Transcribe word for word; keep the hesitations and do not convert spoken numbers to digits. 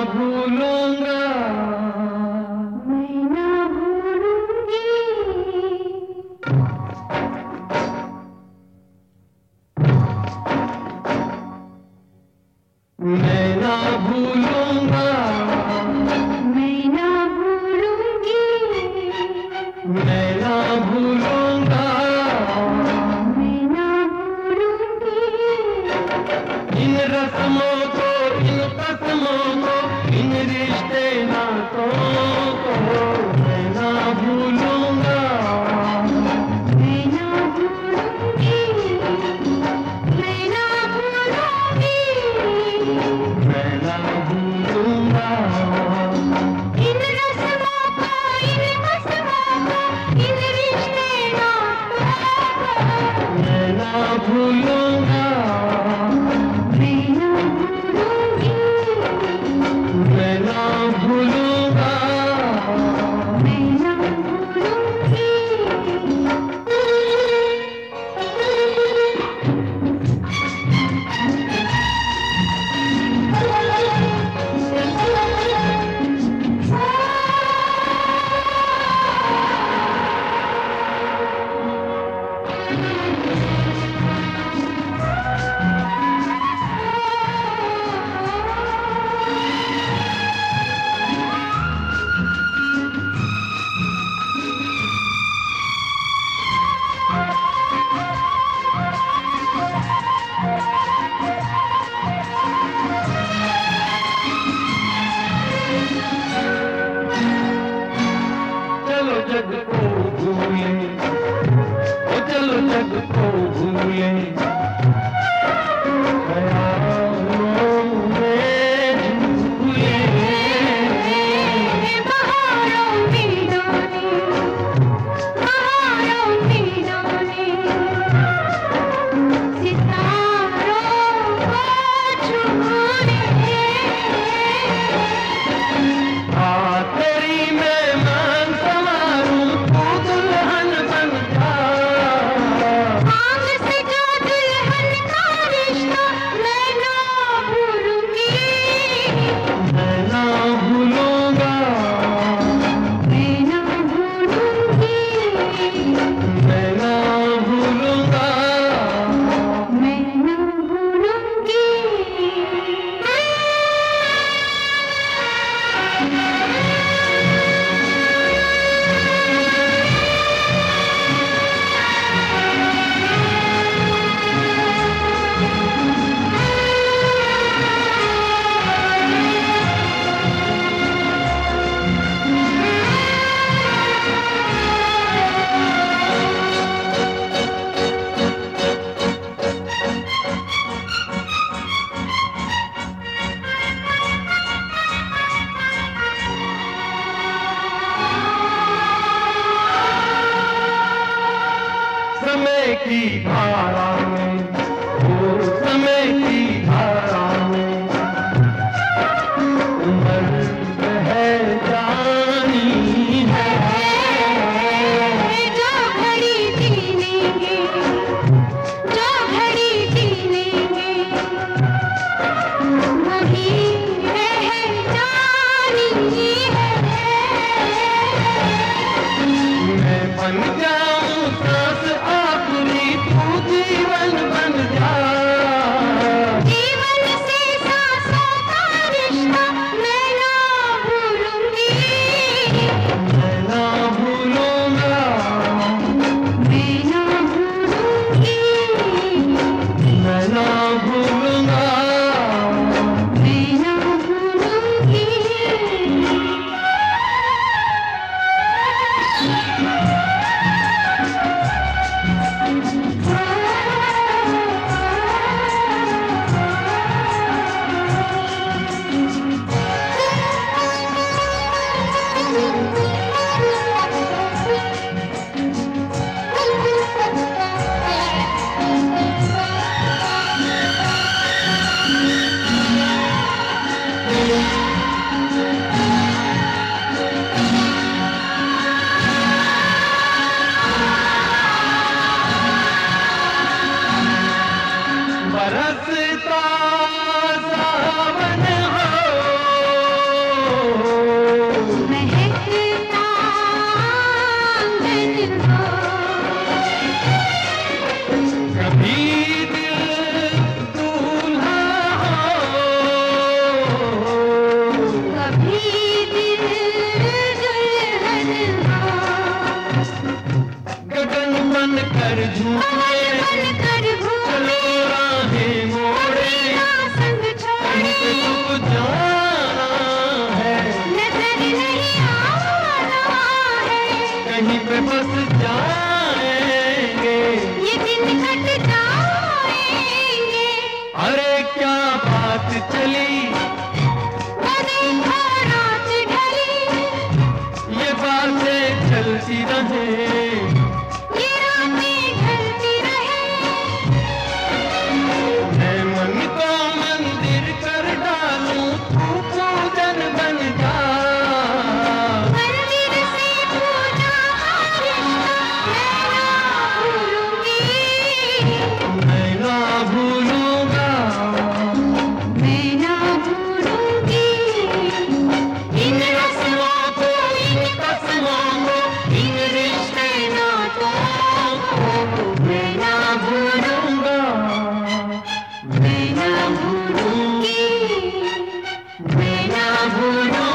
भूलूंगा, मैं ना भूलूंगी, मैं ना भूलूंगा, मैं ना भूलूंगी, मैं ना भूलूंगा, मैं ना भूलूंगी, इन रस्मों को, इन कसमों को, इन रिश्ते नातों को मैं ना भूलूंगा, मैं ना भूलूंगी, मैं ना भूलूंगी, मैं ना भूलूंगा, इन रस्मों को, इन कसमों को, इन रिश्ते नातों को मैं ना भूलूंगा, मैं ना भूलूंगी, मैं ना भूलूंगा। मैं ना भूलूंगी। चलो जग को भूले, ओ चलो जग को भूले, ख्यालों में झूले, बहारों में डोले, बहारों में डोले, सितारों को छूले, आ तेरी मेहमान संवारूं, तू दुल्हन बन जा, आग से जो दुल्हन का रिश्ता मैं ना भूलूंगी, मैं ना भूलूंगा, मैं ना भूलूंगी, मैं ना भूलूंगा। मैं ना भूलूंगी। समय की धारा में, ओ समय की धारा में उम्र है जानी है, जो घड़ी जी लेंगे, जो घड़ी जी लेंगे, वही रह जानी है। मैं बन जाऊं सांस आखिरी, तू जीवन बन जा, जीवन से सांसों का रिश्ता मैं ना ढलती रहे, ये रातें ढलती रहे। मैं मन को मंदिर कर डालूं, तू पूजन बन जा। मंदिर से पूजा मैं ना भूलूंगी, मैं ना भूलूंगा, मैं ना भूलूंगी इन रस्मों को, इन कसमों को, इन रिश्ते नातों को। मैं ना भूलूंगा, मैं ना भूलूंगी, मैं ना भूलूंगी।